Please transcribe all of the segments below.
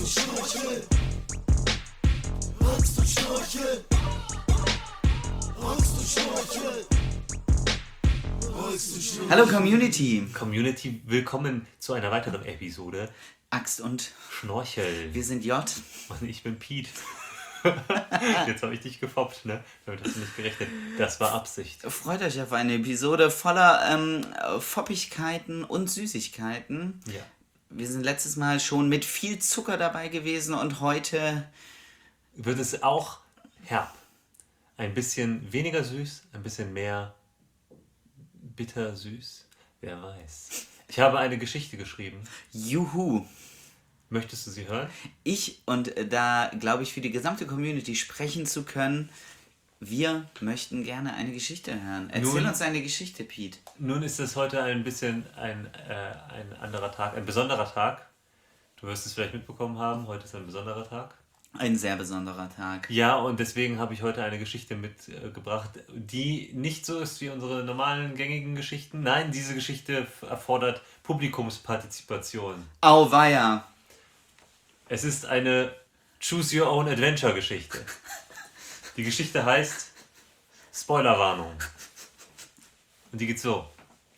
Schnorchel? Magst du Schnorchel? Magst du Schnorchel? Magst du Schnorchel? Hallo Community. Community, willkommen zu einer weiteren Episode Axt und Schnorchel. wir sind J. Und ich bin Pete. Jetzt habe ich dich gefoppt, ne? Damit hast du nicht gerechnet. Das war Absicht. Freut euch auf eine Episode voller Foppigkeiten und Süßigkeiten. Ja. Wir sind letztes Mal schon mit viel Zucker dabei gewesen und heute Wird es auch herb. Ein bisschen weniger süß, ein bisschen mehr bittersüß. Wer weiß. Ich habe eine Geschichte geschrieben. Juhu. Möchtest du sie hören? Und da glaube ich für die gesamte Community sprechen zu können, wir möchten gerne eine Geschichte hören. Erzähl uns eine Geschichte, Pete. Nun ist es heute ein bisschen ein anderer Tag, ein besonderer Tag. Du wirst es vielleicht mitbekommen haben, heute ist ein besonderer Tag. Ein sehr besonderer Tag. Ja, und deswegen habe ich heute eine Geschichte mitgebracht, die nicht so ist wie unsere normalen gängigen Geschichten. Nein, diese Geschichte erfordert Publikumspartizipation. Auweia. Es ist eine Choose-Your-Own-Adventure-Geschichte. Die Geschichte heißt Spoilerwarnung. Und die geht so.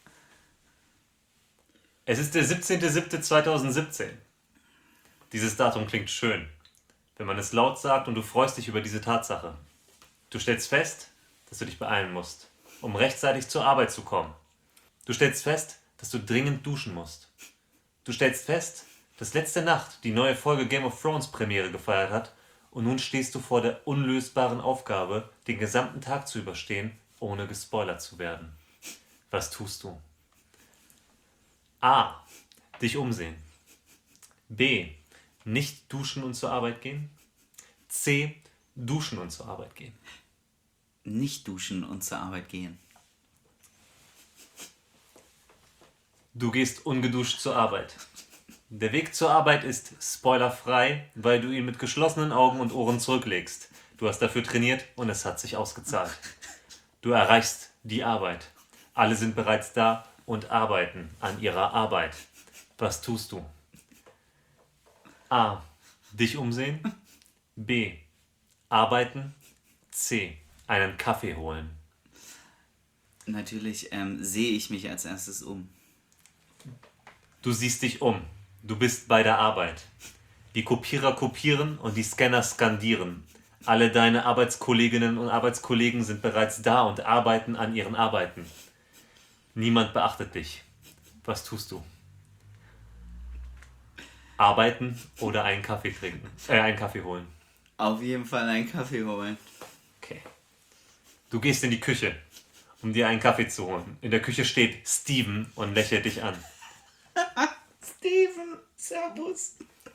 Es ist der 17.07.2017. Dieses Datum klingt schön, wenn man es laut sagt und du freust dich über diese Tatsache. Du stellst fest, dass du dich beeilen musst, um rechtzeitig zur Arbeit zu kommen. Du stellst fest, dass du dringend duschen musst. Du stellst fest, dass letzte Nacht die neue Folge Game of Thrones Premiere gefeiert hat und nun stehst du vor der unlösbaren Aufgabe, den gesamten Tag zu überstehen, ohne gespoilert zu werden. Was tust du? A. Dich umsehen. B. Nicht duschen und zur Arbeit gehen. C. Duschen und zur Arbeit gehen. Nicht duschen und zur Arbeit gehen. Du gehst ungeduscht zur Arbeit. Der Weg zur Arbeit ist spoilerfrei, weil du ihn mit geschlossenen Augen und Ohren zurücklegst. Du hast dafür trainiert und es hat sich ausgezahlt. Du erreichst die Arbeit. Alle sind bereits da und arbeiten an ihrer Arbeit. Was tust du? A. Dich umsehen. B. Arbeiten. C. Einen Kaffee holen. Natürlich sehe ich mich als erstes um. Du siehst dich um. Du bist bei der Arbeit. Die Kopierer kopieren und die Scanner skandieren. Alle deine Arbeitskolleginnen und Arbeitskollegen sind bereits da und arbeiten an ihren Arbeiten. Niemand beachtet dich. Was tust du? Arbeiten oder einen Kaffee trinken? Einen Kaffee holen. Auf jeden Fall einen Kaffee holen. Okay. Du gehst in die Küche, um dir einen Kaffee zu holen. In der Küche steht Steven und lächelt dich an. Steven, servus.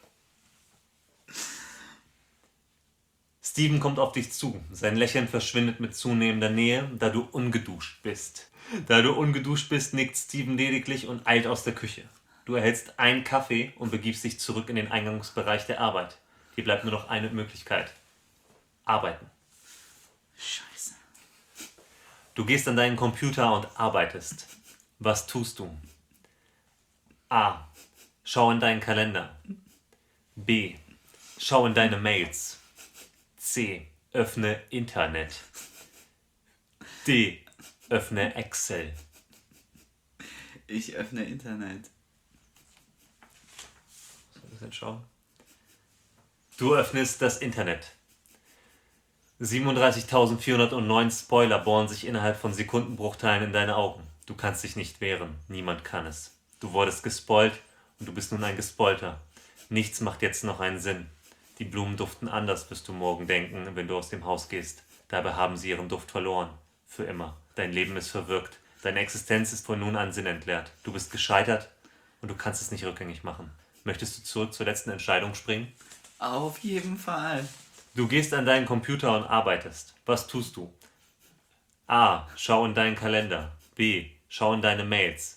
Steven kommt auf dich zu. Sein Lächeln verschwindet mit zunehmender Nähe, da du ungeduscht bist. Da du ungeduscht bist, nickt Steven lediglich und eilt aus der Küche. Du erhältst einen Kaffee und begibst dich zurück in den Eingangsbereich der Arbeit. Dir bleibt nur noch eine Möglichkeit. Arbeiten. Scheiße. Du gehst an deinen Computer und arbeitest. Was tust du? A. Schau in deinen Kalender. B. Schau in deine Mails. C. Öffne Internet. D. Öffne Excel. Ich öffne Internet. Soll ich das jetzt schauen? Du öffnest das Internet. 37.409 Spoiler bohren sich innerhalb von Sekundenbruchteilen in deine Augen. Du kannst dich nicht wehren. Niemand kann es. Du wurdest gespoilt und du bist nun ein Gespoilter. Nichts macht jetzt noch einen Sinn. Die Blumen duften anders, wirst du morgen denken, wenn du aus dem Haus gehst. Dabei haben sie ihren Duft verloren. Für immer. Dein Leben ist verwirkt. Deine Existenz ist von nun an sinnentleert. Du bist gescheitert und du kannst es nicht rückgängig machen. Möchtest du zurück zur letzten Entscheidung springen? Auf jeden Fall. Du gehst an deinen Computer und arbeitest. Was tust du? A. Schau in deinen Kalender. B. Schau in deine Mails.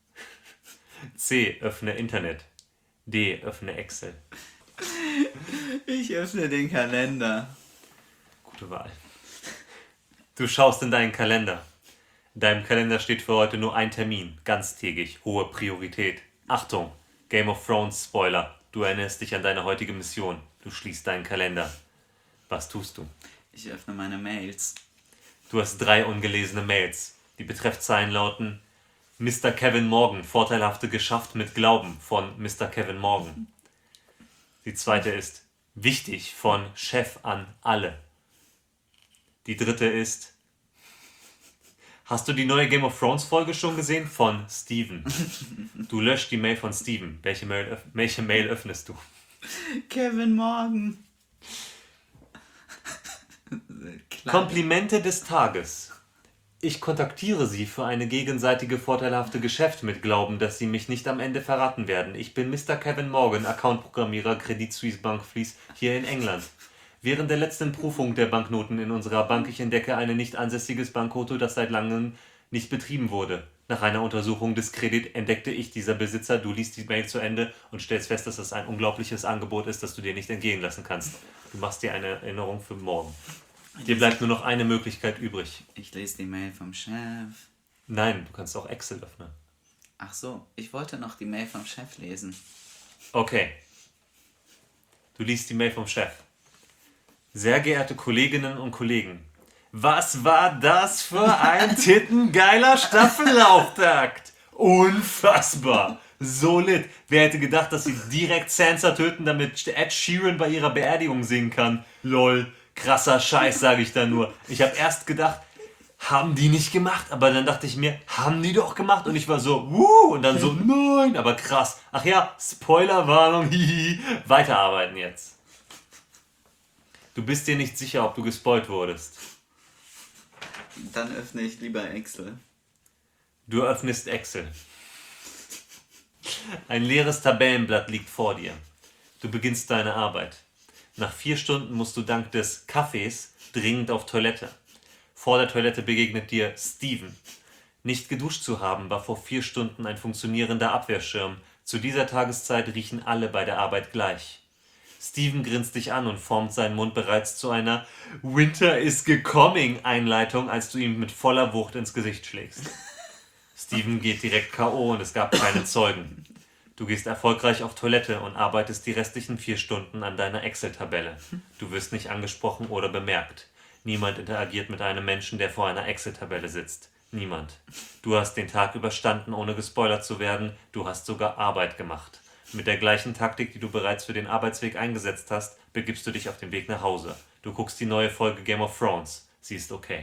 C. Öffne Internet. D. Öffne Excel. Ich öffne den Kalender. Gute Wahl. Du schaust in deinen Kalender. In deinem Kalender steht für heute nur ein Termin, ganztägig, hohe Priorität. Achtung, Game of Thrones Spoiler. Du erinnerst dich an deine heutige Mission. Du schließt deinen Kalender. Was tust du? Ich öffne meine Mails. Du hast 3 ungelesene Mails. Die Betreffzeilen lauten: Mr. Kevin Morgan, vorteilhafte geschafft mit Glauben von Mr. Kevin Morgan. Die zweite ist: wichtig von Chef an alle. Die dritte ist: hast du die neue Game of Thrones Folge schon gesehen? Von Steven. Du löscht die Mail von Steven. Welche Mail öffnest du? Kevin Morgan. Klar. Komplimente des Tages. Ich kontaktiere Sie für eine gegenseitige vorteilhafte Geschäft mit Glauben, dass Sie mich nicht am Ende verraten werden. Ich bin Mr. Kevin Morgan, Account-Programmierer Credit Suisse Bank Fleece hier in England. Während der letzten Prüfung der Banknoten in unserer Bank, ich entdecke ein nicht ansässiges Bankkonto, das seit langem nicht betrieben wurde. Nach einer Untersuchung des Kredit entdeckte ich dieser Besitzer, du liest die Mail zu Ende und stellst fest, dass das ein unglaubliches Angebot ist, das du dir nicht entgehen lassen kannst. Du machst dir eine Erinnerung für morgen. Dir bleibt nur noch eine Möglichkeit übrig. Ich lese die Mail vom Chef. Nein, du kannst auch Excel öffnen. Ach so, ich wollte noch die Mail vom Chef lesen. Okay. Du liest die Mail vom Chef. Sehr geehrte Kolleginnen und Kollegen, was war das für ein tittengeiler Staffelauftakt? Unfassbar. So lit. Wer hätte gedacht, dass sie direkt Sansa töten, damit Ed Sheeran bei ihrer Beerdigung singen kann? Lol. Krasser Scheiß, sage ich da nur. Ich habe erst gedacht, haben die nicht gemacht? Aber dann dachte ich mir, haben die doch gemacht? Und ich war so, und dann so, nein, aber krass. Ach ja, Spoilerwarnung, hihi. Weiterarbeiten jetzt. Du bist dir nicht sicher, ob du gespoilt wurdest. Dann öffne ich lieber Excel. Du öffnest Excel. Ein leeres Tabellenblatt liegt vor dir. Du beginnst deine Arbeit. Nach 4 Stunden musst du dank des Kaffees dringend auf Toilette. Vor der Toilette begegnet dir Steven. Nicht geduscht zu haben, war vor 4 Stunden ein funktionierender Abwehrschirm. Zu dieser Tageszeit riechen alle bei der Arbeit gleich. Steven grinst dich an und formt seinen Mund bereits zu einer Winter is gecoming Einleitung, als du ihm mit voller Wucht ins Gesicht schlägst. Steven geht direkt K.O. und es gab keine Zeugen. Du gehst erfolgreich auf Toilette und arbeitest die restlichen 4 Stunden an deiner Excel-Tabelle. Du wirst nicht angesprochen oder bemerkt. Niemand interagiert mit einem Menschen, der vor einer Excel-Tabelle sitzt. Niemand. Du hast den Tag überstanden, ohne gespoilert zu werden. Du hast sogar Arbeit gemacht. Mit der gleichen Taktik, die du bereits für den Arbeitsweg eingesetzt hast, begibst du dich auf den Weg nach Hause. Du guckst die neue Folge Game of Thrones. Sie ist okay.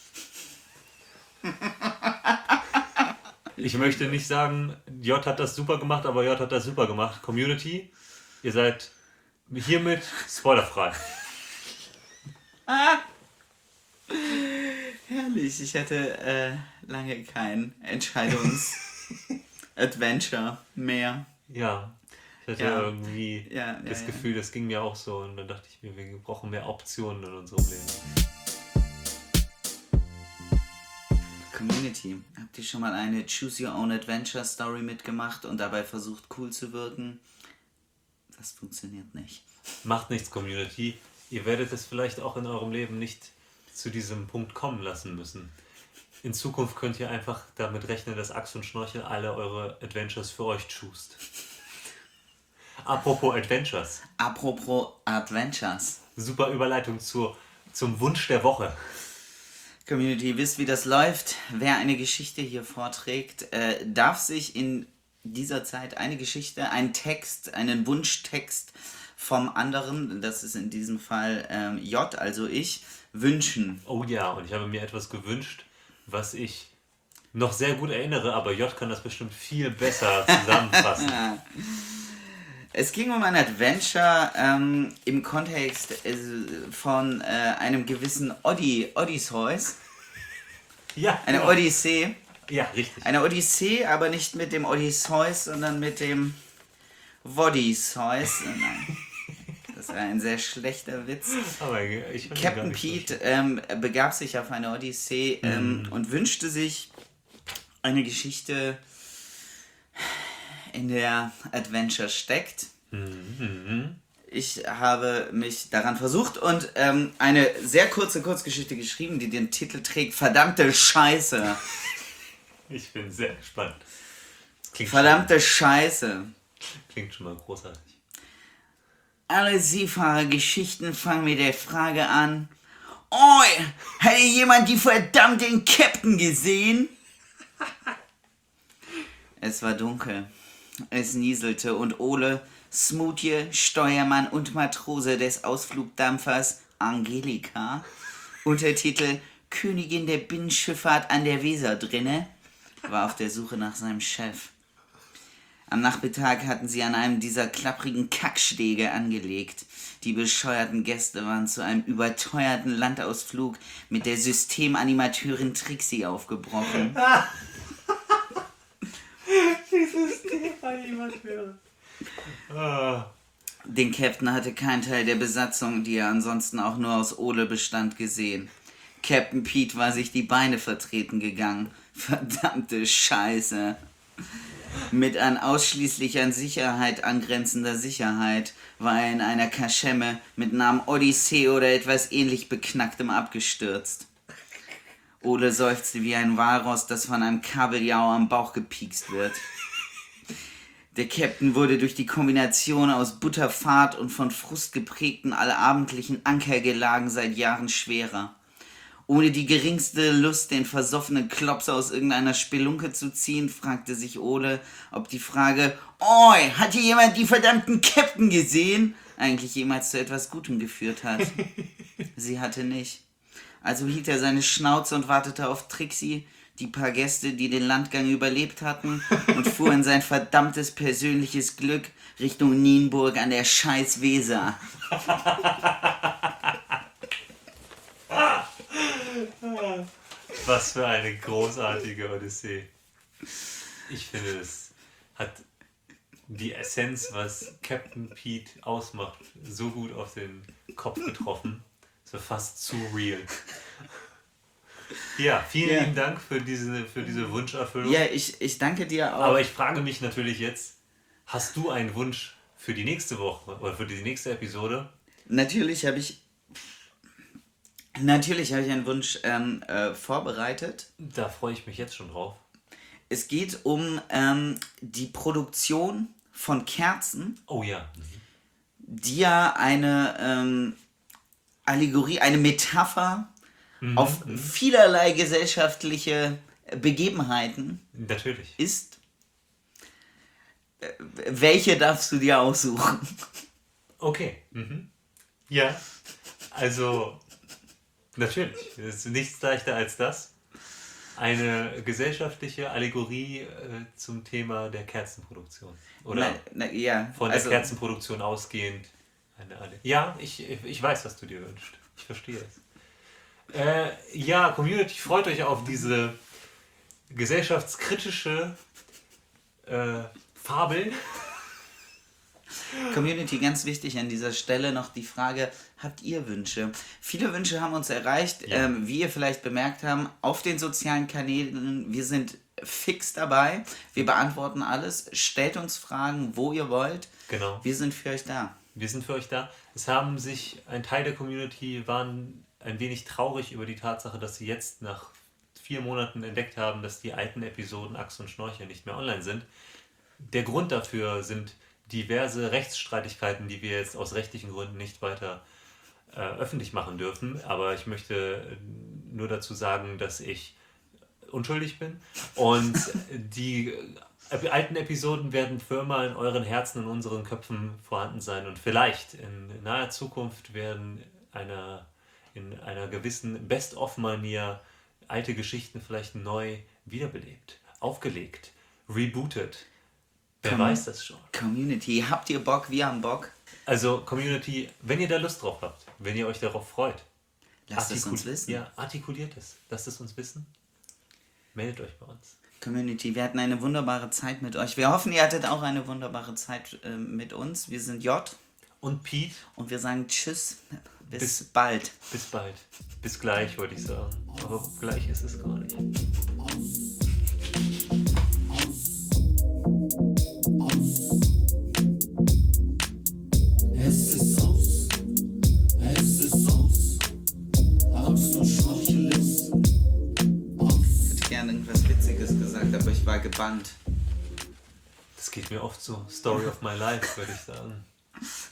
Ich möchte nicht sagen, J hat das super gemacht, aber J hat das super gemacht. Community, ihr seid hiermit spoilerfrei. Herrlich, ich hatte lange kein Entscheidungs-Adventure mehr. Ja, ich hatte Ja. irgendwie das Gefühl, das ging mir auch so. Und dann dachte ich mir, wir brauchen mehr Optionen in unserem Leben. Community, habt ihr schon mal eine Choose Your Own Adventure Story mitgemacht und dabei versucht cool zu wirken? Das funktioniert nicht. Macht nichts, Community. Ihr werdet es vielleicht auch in eurem Leben nicht zu diesem Punkt kommen lassen müssen. In Zukunft könnt ihr einfach damit rechnen, dass Axt und Schnorchel alle eure Adventures für euch choosed. Apropos Adventures. Apropos Adventures. Super Überleitung zum Wunsch der Woche. Community, wisst wie das läuft. Wer eine Geschichte hier vorträgt, darf sich in dieser Zeit eine Geschichte, einen Text, einen Wunschtext vom anderen, das ist in diesem Fall J, also ich, wünschen. Oh ja, und ich habe mir etwas gewünscht, was ich noch sehr gut erinnere, aber J kann das bestimmt viel besser zusammenfassen. Es ging um ein Adventure im Kontext von einem gewissen Odysseus. Ja, Eine genau. Odyssee. Ja, richtig. Eine Odyssee, aber nicht mit dem Odysseus, sondern mit dem Woddyseus. Nein, das war ein sehr schlechter Witz. Aber ich fand ihn gar Captain nicht so Pete begab sich auf eine Odyssee und wünschte sich eine Geschichte, in der Adventure steckt. Ich habe mich daran versucht und eine sehr kurze Kurzgeschichte geschrieben, die den Titel trägt Verdammte Scheiße. Ich bin sehr gespannt. Das klingt Verdammte Scheiße. Klingt schon mal großartig. Alle Seefahrergeschichten fangen mit der Frage an: Oi, hat hier jemand die verdammten Captain gesehen? Es war dunkel. Es nieselte und Ole, Smoothie, Steuermann und Matrose des Ausflugdampfers Angelika, Untertitel Königin der Binnenschifffahrt an der Weser drinne, war auf der Suche nach seinem Chef. Am Nachmittag hatten sie an einem dieser klapprigen Kackstege angelegt. Die bescheuerten Gäste waren zu einem überteuerten Landausflug mit der Systemanimateurin Trixie aufgebrochen. Die Systemanimateurin. Den Captain hatte kein Teil der Besatzung, die er ansonsten auch nur aus Ole bestand, gesehen. Captain Pete war sich die Beine vertreten gegangen. Verdammte Scheiße. Mit ausschließlich an Sicherheit angrenzender Sicherheit war er in einer Kaschemme mit Namen Odyssee oder etwas ähnlich Beknacktem abgestürzt. Ole seufzte wie ein Walross, das von einem Kabeljau am Bauch gepiekst wird. Der Captain wurde durch die Kombination aus Butterfahrt und von Frust geprägten allabendlichen Ankergelagen seit Jahren schwerer. Ohne die geringste Lust, den versoffenen Klops aus irgendeiner Spelunke zu ziehen, fragte sich Ole, ob die Frage „Oi, hat hier jemand die verdammten Captain gesehen?" eigentlich jemals zu etwas Gutem geführt hat. Sie hatte nicht. Also hielt er seine Schnauze und wartete auf Trixie, die paar Gäste, die den Landgang überlebt hatten, und fuhr in sein verdammtes persönliches Glück Richtung Nienburg an der scheiß Weser. Was für eine großartige Odyssee. Ich finde, es hat die Essenz, was Captain Pete ausmacht, so gut auf den Kopf getroffen. So fast zu real. Ja, vielen lieben Dank für diese Wunscherfüllung. Ja, ich danke dir auch. Aber ich frage mich natürlich jetzt, hast du einen Wunsch für die nächste Woche oder für die nächste Episode? Natürlich habe ich einen Wunsch vorbereitet. Da freue ich mich jetzt schon drauf. Es geht um die Produktion von Kerzen, Oh ja. die ja eine Allegorie, eine Metapher auf vielerlei gesellschaftliche Begebenheiten Natürlich. ist. Welche darfst du dir aussuchen? Okay. Ja, also natürlich. Es ist nichts leichter als das. Eine gesellschaftliche Allegorie zum Thema der Kerzenproduktion. Oder Ja, von der Kerzenproduktion ausgehend. Ja, ich weiß, was du dir wünschst. Ich verstehe es. Ja, Community, freut euch auf diese gesellschaftskritische Fabel. Community, ganz wichtig an dieser Stelle noch die Frage, habt ihr Wünsche? Viele Wünsche haben uns erreicht, wie ihr vielleicht bemerkt habt, auf den sozialen Kanälen. Wir sind fix dabei, wir beantworten alles, stellt uns Fragen, wo ihr wollt. Genau. Wir sind für euch da. Wir sind für euch da. Es haben sich, ein Teil der Community waren ein wenig traurig über die Tatsache, dass sie jetzt nach 4 Monaten entdeckt haben, dass die alten Episoden Axt und Schnorchel nicht mehr online sind. Der Grund dafür sind diverse Rechtsstreitigkeiten, die wir jetzt aus rechtlichen Gründen nicht weiter öffentlich machen dürfen. Aber ich möchte nur dazu sagen, dass ich unschuldig bin. Und die alten Episoden werden für immer in euren Herzen und unseren Köpfen vorhanden sein. Und vielleicht in naher Zukunft werden in einer gewissen Best-of-Manier alte Geschichten vielleicht neu wiederbelebt, aufgelegt, rebootet. Wer weiß das schon. Community, habt ihr Bock? Wir haben Bock. Also Community, wenn ihr da Lust drauf habt, wenn ihr euch darauf freut, Lasst es uns wissen. Ja, artikuliert es. Lasst es uns wissen. Meldet euch bei uns. Community, wir hatten eine wunderbare Zeit mit euch. Wir hoffen, ihr hattet auch eine wunderbare Zeit mit uns. Wir sind J. Und Pete. Und wir sagen Tschüss. Bis bald. Bis bald. Bis gleich, wollte ich sagen. Aber gleich ist es gar nicht. Es ist aus. Es ist aus. Axt und Schnorchel ist aus. Ich hätte gerne irgendwas Witziges gesagt, aber ich war gebannt. Das geht mir oft so. Story of my life, würde ich sagen.